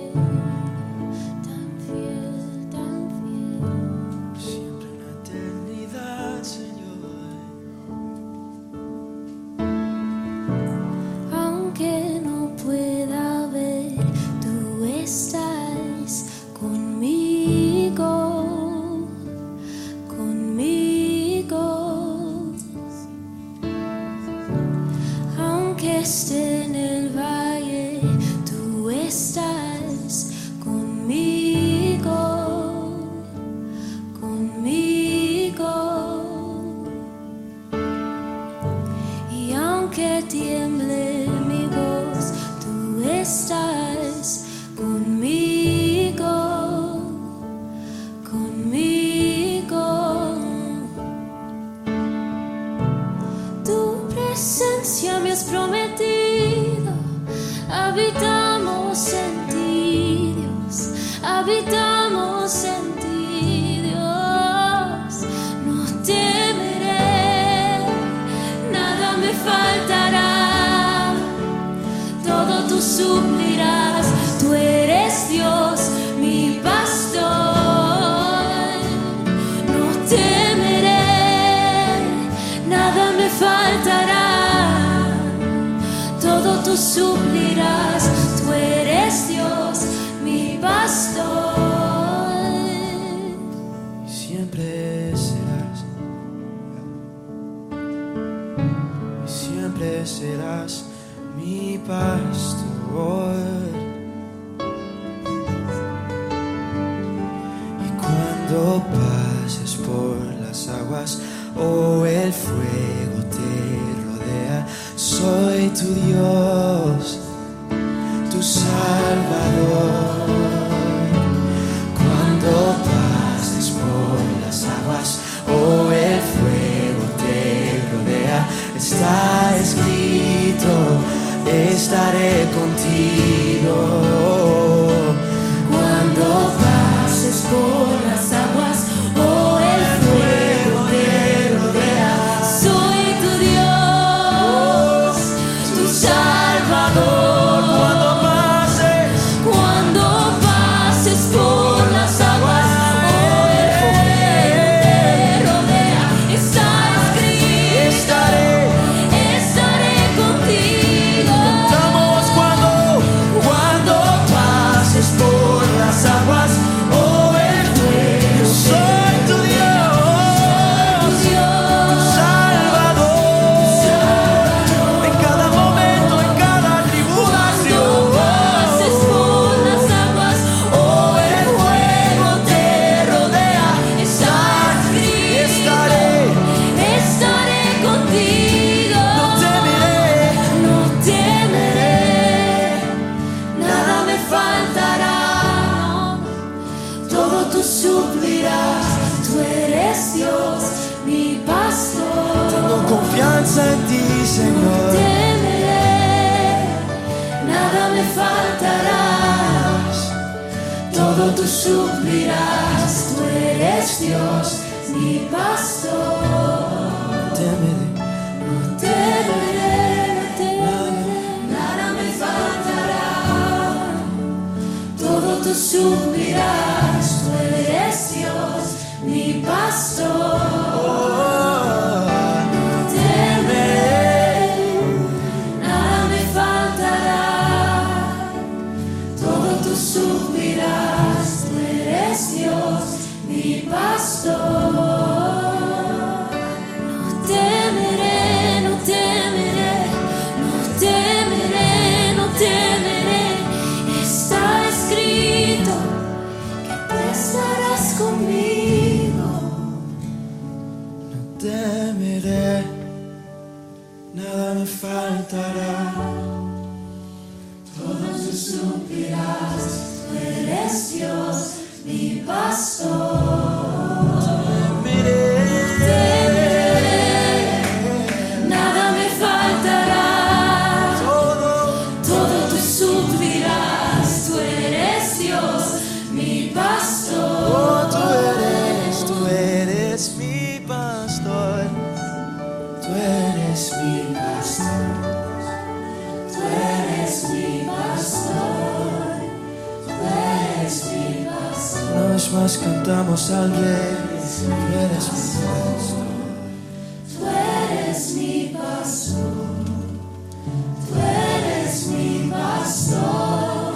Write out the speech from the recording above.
esté en el valle, tú estás conmigo, conmigo. Y aunque tiemble mi voz, tú estás conmigo, conmigo. Tu presencia me has prometido, habitamos en ti, Dios, habitamos en ti, Dios. No temeré, nada me faltará, todo tú suplirás, tú eres Dios, mi pastor. No temeré, nada me faltará, todo tú suplirás, tú eres Dios, mi pastor. Siempre serás mi pastor. Y cuando pases por las aguas o el fuego te rodea, soy tu Dios, tu Salvador. Cuando pases por las aguas o el fuego te rodea, está escrito, estaré contigo. Cuando pases por las aguas o el fuego te rodea, soy tu Dios, tu Salvador. Cuando pases por las aguas o el fuego te rodea, está escrito, estaré contigo. Cantamos cuando pases por las aguas o el fuego, soy tu Dios, tu Salvador. En cada momento, en cada tribulación. Cuando pases por las aguas o el fuego te rodea, está escrito, estaré contigo. No temeré, nada me faltará, todo tú suplirás, tú eres Dios, mi pastor. Tengo confianza en ti, No Señor. temeré, nada me faltará, todo tú suplirás, tú eres Dios, mi pastor. Temeré. No temeré, nada me faltará, todo tú suplirás, tú eres Dios, mi pastor. No temeré, nada me faltará, todo tú suplirás, tú eres Dios, mi pastor. No temeré, no temeré, no temeré, no temeré, está escrito que tú estarás conmigo. No temeré, nada me faltará. Todo tú suplirás, tú eres Dios, mi pastor. Temeré, nada me faltará, todo tú suplirás, tú eres Dios, mi pastor. Tú eres mi pastor. Tú eres mi pastor. Tú eres mi pastor, tú Una vez más cantamos al Rey. Tú eres mi pastor. Tú eres mi pastor. Tú eres mi pastor.